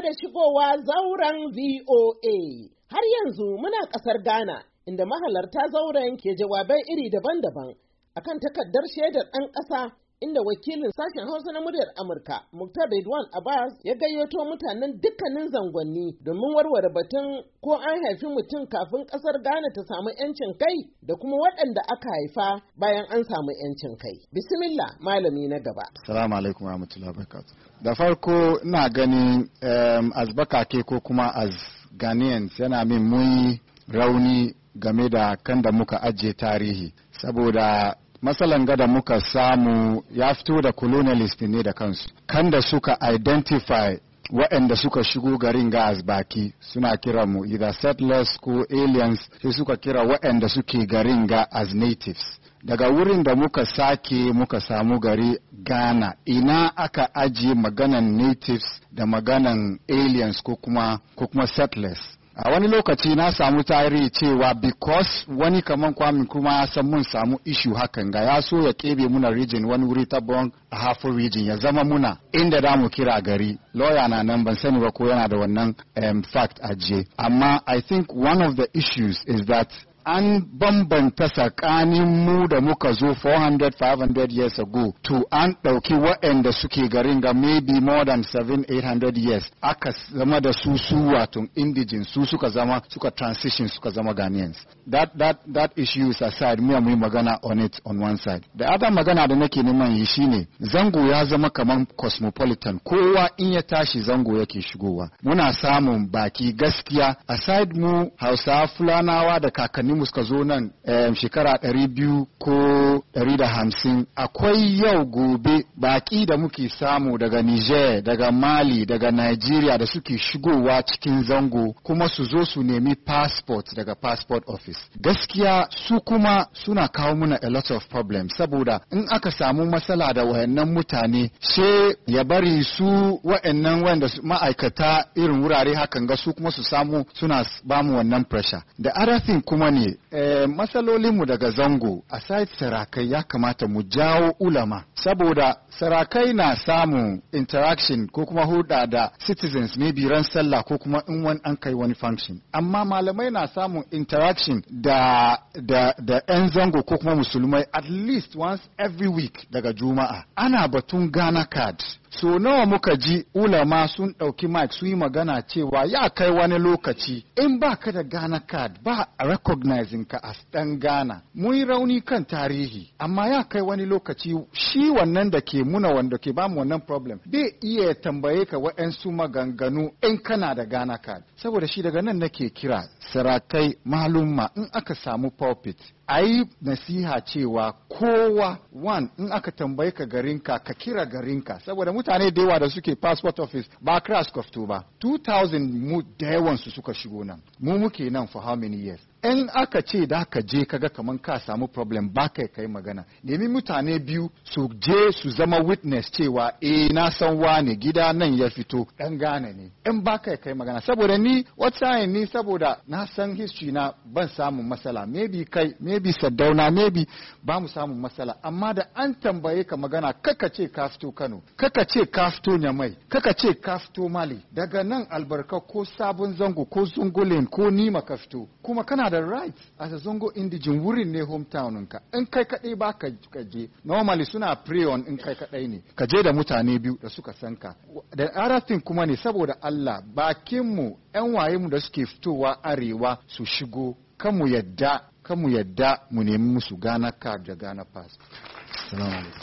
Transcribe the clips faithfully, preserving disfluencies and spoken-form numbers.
da shigowa zauren V O A. Har yanzu muna ƙasar Ghana, inda mahalarta zauren ke jawabai iri daban-daban akan takardar shaidar ɗan ƙasa, inda wakilin sashen Hausa na muryar Amurka, Muktar Ridwan Abbas, ya gayyato mutanen dukkanin zangonni domin warware batun ko an haifi mutum kafin ƙasar Ghana ta samu 'yancin kai da kuma waɗanda aka haifa bayan an samu 'yancin kai. Bismillah, malami na gaba. Assalamu alaikum wa rahmatullahi wa barakatuh. Da farko ina ganin um, as bakake ko kuma as Ghanaians yana min muyi rauni game da kan da muka ajiye tarihi, saboda matsalan gada muka samu ya fito da colonialist ne da kansu, kan da suka identify waɗanda suka shigo garin ga as baki suna kira mu either settlers ko aliens, sai suka kira waɗanda suke garin ga as natives. Daga wurin da muka sake muka samu gari Ghana, ina aka ajiye maganan natives da maganan aliens ko kuma ko kuma settlers. A wani lokaci na samu tarihi cewa because wani kaman Kwame kuma ya san mun samu issue hakan ga ya so ya kebe muna region wani wuri ta bon a half region ya zama muna inda da mu kira gari. Lawyer na nan ban sani ba ko yana da wannan um, fact ajiye. Amma I think one of the issues is that an bambanta tsakanin mu da muka zo four hundred five hundred years ago to an ɗauki waɗanda suke garin ga maybe more than seven eight hundred years aka zama da su su wato indigenous su suka zama suka transition suka zama Ghanaians. That that that issue is aside, mu mu magana on it on one side. The other magana da nake neman yi shine zango ya zama kaman cosmopolitan, kowa in ya tashi zango yake shigowa. Muna samun baki gaskiya aside mu Hausa, Fulanawa da kakanni mu suka zo nan um, shekara ɗari biyu ko ɗari da hamsin, akwai yau gobe baki da muke samu daga Niger, daga Mali, daga Nigeria da suke shigowa cikin zango kuma su zo su nemi passport daga passport office. Gaskiya su kuma suna kawo muna a lot of problems, saboda in aka samu matsala da wayannan mutane she ya bari su wayannan wanda ma'aikata irin wurare hakan ga su kuma su samu suna bamu wannan pressure. The other thing kuma ne eh, matsalolinmu daga zango aside sarakai ya kamata mu jawo ulama, saboda sarakai na samun interaction ko kuma hulɗa da citizens maybe ran sallah ko kuma in wani an kai wani function, amma malamai na samun interaction da da da yan zango ko kuma musulmai at least once every week daga juma'a. Ana batun Ghana card, so nawa muka ji ulama sun ɗauki mic su yi magana cewa ya kai wani lokaci in ba ka da Ghana card ba a recognizing ka as ɗan Ghana. Mun yi rauni kan tarihi, amma ya kai wani lokaci shi wannan da ke muna wanda ke bamu wannan problem bai iya tambaye ka waɗansu maganganu in kana da Ghana card. Saboda shi daga nan nake kira sarakai malumma in aka samu pulpit a yi nasiha cewa kowa one in aka tambaye ka garinka ka kira garinka, saboda mutane da yawa da suke passport office ba kira suka fito ba. two thousand mu da yawansu suka shigo nan, mu muke nan for how many years? In aka ce da ka je kaga kaman ka samu problem ba kai kai magana, nemi mutane biyu su je su zama witness cewa eh na san wane gida nan ya fito dan Ghana ne. In ba kai kai magana, saboda ni wata ni saboda na san history na ban samu matsala, maybe kai maybe Saddauna maybe ba mu samu matsala, amma da an tambaye ka magana kaka ce ka fito Kano, kaka ce ka fito Nyamai, kaka ce ka fito Mali, daga nan Albarka ko Sabon Zango ko Zungulen ko Nima ka fito, kuma kana da right as a Zongo indigene wurin ne hometown ka. In kai kadai ba ka je, normally suna pray on in kai kadai ne ka je da mutane biyu da suka san ka. Da other thing kuma ne saboda Allah bakin mu yan waye mu da suke fitowa arewa su shigo, kan mu yadda kan mu yadda mu nemi musu Ghana card da Ghana pass. Assalamu alaikum.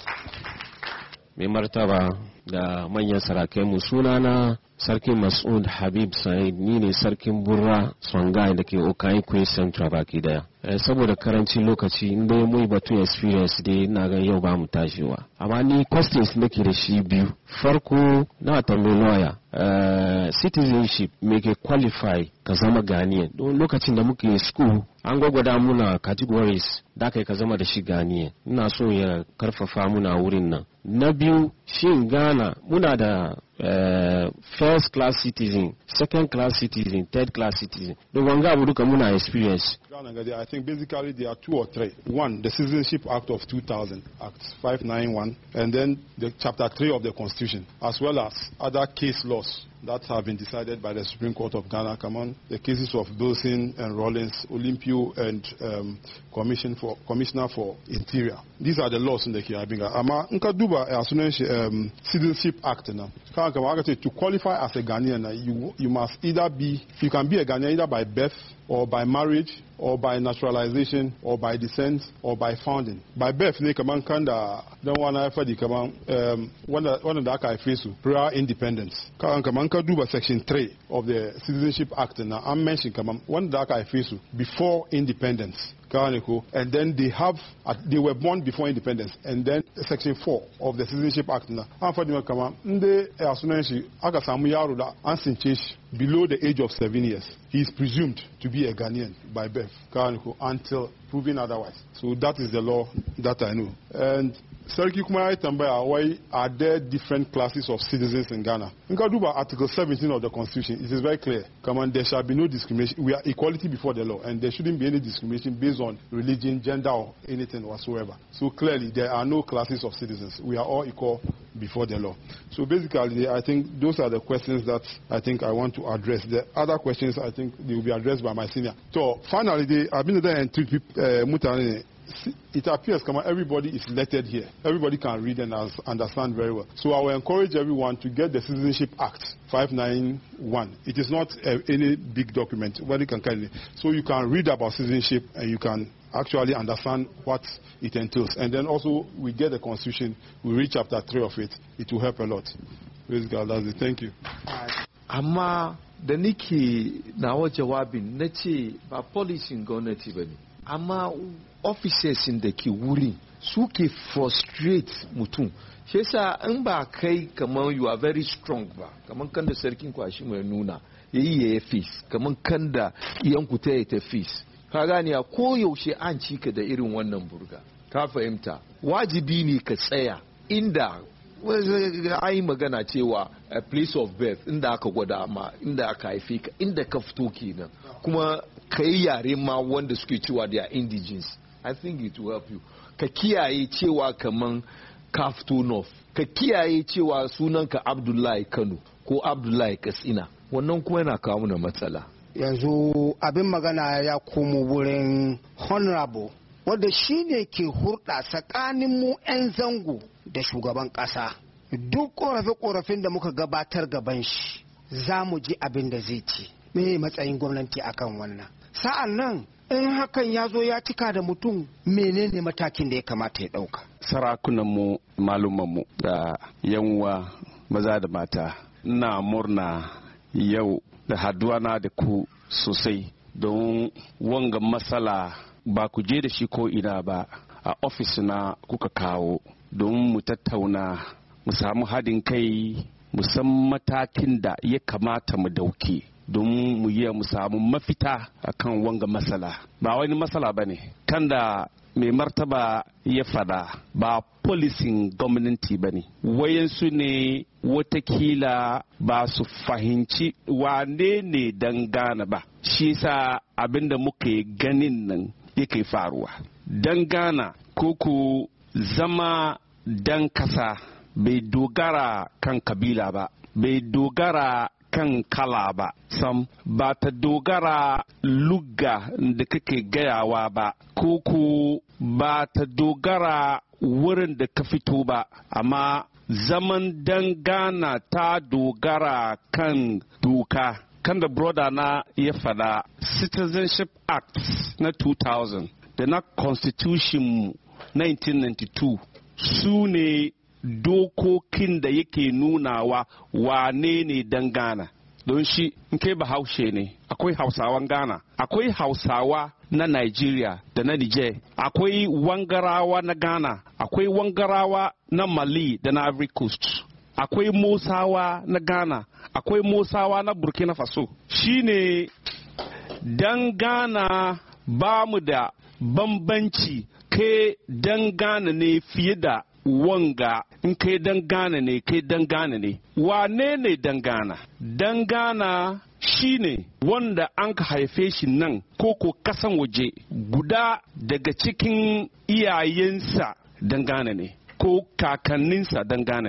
Mai martaba da manyan sarakai mu, sunana Sarkin Mas'ud Habib Said, ni ne sarkin Burra Songhai da ke Okai Kwe Central baki daya. Eh, saboda karancin lokaci inda mu batun experience dai ina ga yau ba mu tashiwa. Amma ni questions nake da shi biyu. Farko na tambayi lawyer, uh, citizenship me ke qualify ka zama Ghanaian. Don lokacin da muke school an gwagwada muna categories da kai ka zama da shi Ghanaian. Ina so ya karfafa muna wurin nan. Na biyu, shin Ghana muna da uh, first class citizen, second class citizen, third class citizen. Don wanga abu duka muna experience. I think basically there are two or three. One, the Citizenship Act of two thousand, Act five ninety-one, and then the Chapter three of the Constitution, as well as other case laws that have been decided by the Supreme Court of Ghana. Come on, the cases of Bilson and Rollins, Olympio and um, Commission for Commissioner for Interior. These are the laws in the Kirabinga. Ama nkaduba as um, Citizenship Act now. To qualify as a Ghanaian, you you must either be you can be a Ghanaian either by birth or by marriage or by naturalization or by descent or by founding. By birth, they come on kanda don't wanna for the come on um one one of the I face prior independence. Come on kaduba section three of the Citizenship Act now. I'm mentioning come on one that I face before independence. And then they have, they were born before independence. And then section four of the Citizenship Act now. Below the age of seven years, he is presumed to be a Ghanaian by birth until proven otherwise. So that is the law that I know. And Sarki Kumai Tambaya, why are there different classes of citizens in Ghana? In Kaduba, Article seventeen of the Constitution, it is very clear. Come on, there shall be no discrimination. We are equality before the law, and there shouldn't be any discrimination based on religion, gender, or anything whatsoever. So clearly, there are no classes of citizens. We are all equal before the law. So basically, I think those are the questions that I think I want to address. The other questions, I think they will be addressed by my senior. So finally, I've been there and three people, uh, it appears come on, everybody is lettered here. Everybody can read and understand very well. So I will encourage everyone to get the Citizenship Act five ninety-one. It is not uh, any big document. Everybody can carry it. So you can read about citizenship and you can actually understand what it entails. And then also we get the Constitution. We read chapter three of it. It will help a lot. Praise God. That's it. Thank you. Amma da nake nawa jawabin na ce ba policing gwamnati ba ne. Amma officers da ke wuri suke frustrate mutum. Shi yasa in ba kai kamar you are very strong ba, kamar kan da sarkin kwashi mai nuna yayi ya face, kamar kan da iyanku ta yi ta face. Ka gane a koyaushe an cika da irin wannan burga. Ka fahimta? Wajibi ne ka tsaya inda ai magana cewa a place of birth inda aka gwada ma inda aka haife ka inda ka fito kenan kuma ka yi yare ma wanda suke cewa they are indigenous. I think it will help you. Ka kiyaye cewa kaman ka fito north, ka kiyaye cewa sunanka Abdullahi Kano ko Abdullahi Katsina, wannan kuma yana kawo mana matsala. Yanzu abin magana ya komo wurin honorable wanda shi ne ke hurɗa tsakanin mu 'yan zango da shugaban ƙasa. Duk ƙorafe-ƙorafin da muka gabatar gaban shi za mu ji abin da zai ce. Me matsayin gwamnati akan wannan? Sa'an nan in hakan ya zo ya cika da mutum menene matakin da ya kamata ya ɗauka? Sarakunanmu, malumanmu da yanwa maza da mata, ina murna yau da haduwana da ku sosai don wanga matsala ba ku je da shi ko ina ba a ofis na kuka kawo don mu tattauna mu samu haɗin kai mu san matakin da ya kamata mu dauke don mu yi mu samu mafita akan wanga matsala. Ba wani matsala ba ne kan da mai martaba ya fada ba policing gwamnati ba ne, wayansu ne watakila ba su fahimci wane ne dan Ghana ba, shi sa abinda muke ganin nan yake faruwa. Dan Ghana koko zama dan kasa bai dogara kan kabila ba, bai dogara kan kala ba, sam ba ta dogara lugga da kake gayawa ba, koko ba ta dogara wurin da ka fito ba, amma zaman dan Ghana ta dogara kan doka. Kan da broda na ya fada Citizenship Act na two thousand da na Constitution nineteen ninety-two su ne dokokin da yake nunawa wane ne dan Ghana. Don shi in kai bahaushe ne akwai hausawan Ghana, akwai hausawa na Nigeria da na Niger, akwai wangarawa na Ghana, akwai wangarawa na Mali da na Ivory Coast, akwai Musawa na Ghana, akwai Musawa na Burkina Faso. Shine dan Ghana ba mu da bambanci, ke dan Ghana ne fiye da wanga, in kai dan Ghana ne kai dan Ghana ne. Wane ne dan Ghana? Dan Ghana shine wanda an ka haife shi nan ko ko kasan waje, guda daga cikin iyayensa dan Ghana ne ko kakanninsa dan Ghana ne.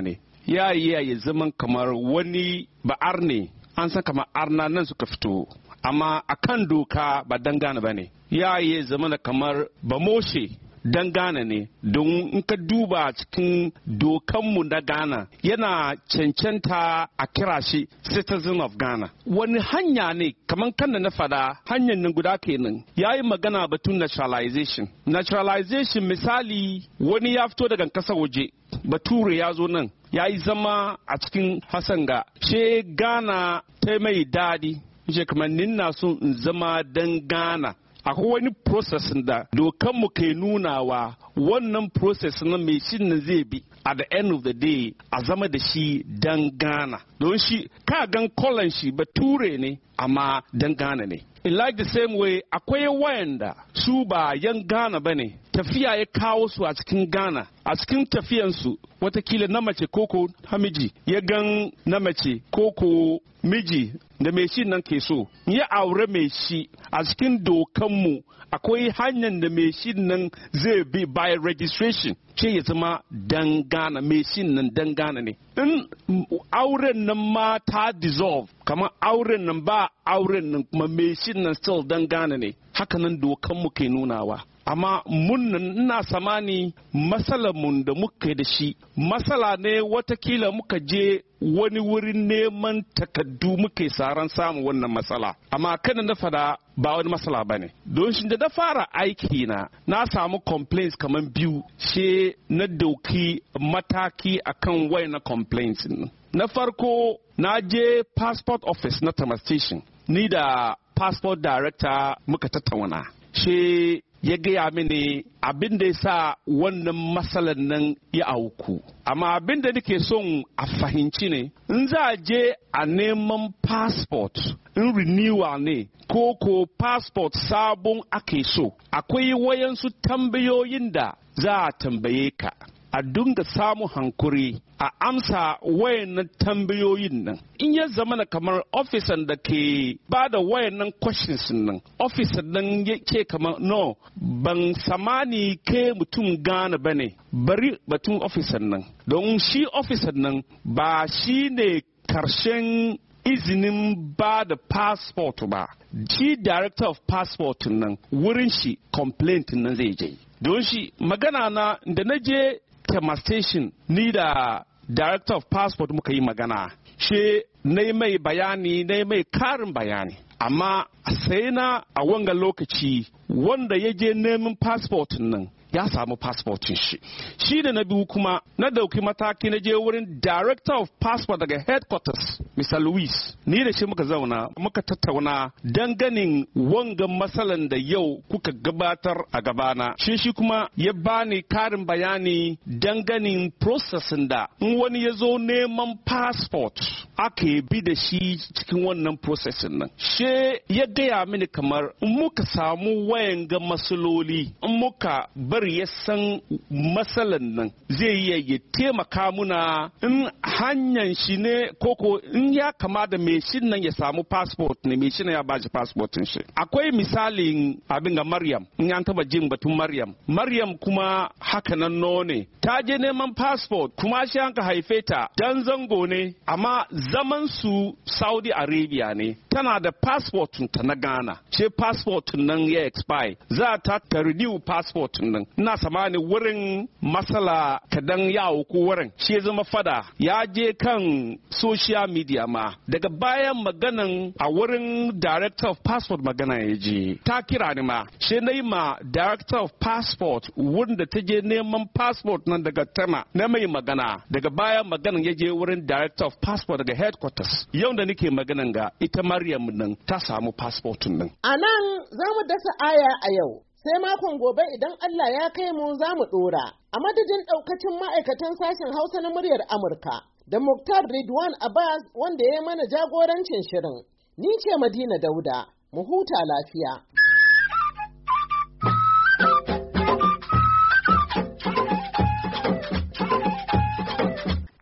ya yi ya zaman kamar wani ba'ar ne an san kamar arna nan suka fito amma akan doka ba dan Ghana ba ne. Ya yi zama kamar ba Moshe dan Ghana ne don in ka duba cikin dokanmu na Ghana yana cancanta a kira shi citizen of Ghana. Wani hanya ne kamar kan da na fada hanyar nan guda kenan ya yi magana batun naturalization. Naturalization misali wani ya fito daga kasa waje bature ya zo nan ya yi zama a cikin Hasanga she Ghana ta mai dadi she kamar nina son in zama dan Ghana. Akwai wani process da dokanmu ke nunawa wannan process na mai shi nan zai bi at the end of the day a zama da shi dan Ghana. Don shi ka gan kolon shi bature ne amma dan Ghana ne. In like the same way akwai wayanda su ba yan Ghana bane tafiya ya kawo su a cikin Ghana a cikin tafiyansu watakila na mace koko hamiji ya gan na mace koko miji da mai shi nan ke so ya aure mai shi a cikin dokanmu akwai hanyar da mai shi nan zai bi by registration ce ya zama dan Ghana mai shi nan dan Ghana ne. In auren nan ma ta dissolve kamar auren nan ba auren nan kuma mai shi nan still dan Ghana ne. Haka nan dokanmu ke nunawa. Amma mun ina samani matsalar mun da muka da shi matsala ne watakila muka je wani wurin neman takaddu muke saran samu wannan matsala amma kana na fada ba wani matsala bane don shi da na fara aiki na na samu complaints kaman biyu she na dauki mataki akan wayannan complaints na farko na je passport office na Tama Station ni da passport director muka tattauna she ya gaya mini abin da ya sa wannan matsalar nan ya auku. Amma abin da nake son a fahimci ne, in za a je a neman passport, in renewal ne, ko ko passport sabon ake so, akwai wayansu tambayoyin da za a tambaye ka. A dunga samu hankuri a amsa wayannan tambayoyin nan in ya zama na kamar ofisan da ke ba da wayannan questions nan ofisan nan yake kamar no ban samani ke mutum gane bane bari batun ofisan nan don shi ofisan nan ba shi ne karshen izinin ba da passport ba shi director of passport nan wurin shi complaint nan zai je don shi magana na da na je Tama Station ni da director of passport muka yi magana she na yi mai bayani na yi mai karin bayani amma sai na a wanga lokaci wanda ya je neman passport nan ya samu passportin shi shi da na biyu kuma na dauki mataki na je wurin director of passport daga headquarters Mister Louis ni da shi muka zauna muka tattauna danganin wangan matsalan da yau kuka gabatar a gabana shi shi kuma ya bani karin bayani danganin processing da in wani ya zo neman passport ake bi da shi cikin wannan processing nan she ya gaya mini kamar in muka samu wayan ga masaloli in muka bari ya san matsalan nan zai iya ya taimaka muna in hanyar shi ne koko in ya kama da mai shi nan ya samu passport ne mai shi ya ba shi passportin shi akwai misalin abin ga Maryam in an taba jin batun Maryam Maryam kuma haka nan no ne ta je neman passport kuma shi an ka haife ta dan zango ne amma zaman su Saudi Arabia ne tana da passport ta na Ghana ce passport nan ya expire za ta ta renew passport nan ina samani wurin masala kadan yawo ko wurin shi zama fada ya je kan social media ma daga bayan maganan a wurin director of passport magana ya je ta kira ni ma shi na yi ma director of passport wurin da ta je neman passport nan daga Tema na mai magana daga bayan maganan ya je wurin director of passport daga headquarters yau da nake maganan ga ita Maryam nan ta samu passport nan a nan za mu dasa aya a yau sai makon gobe idan Allah ya kai mu za mu dora a madadin daukacin ma'aikatan sashen Hausa na muryar Amurka da Muktar Ridwan Abbas wanda ya mana jagorancin shirin ni ce Madina Dauda mu huta lafiya.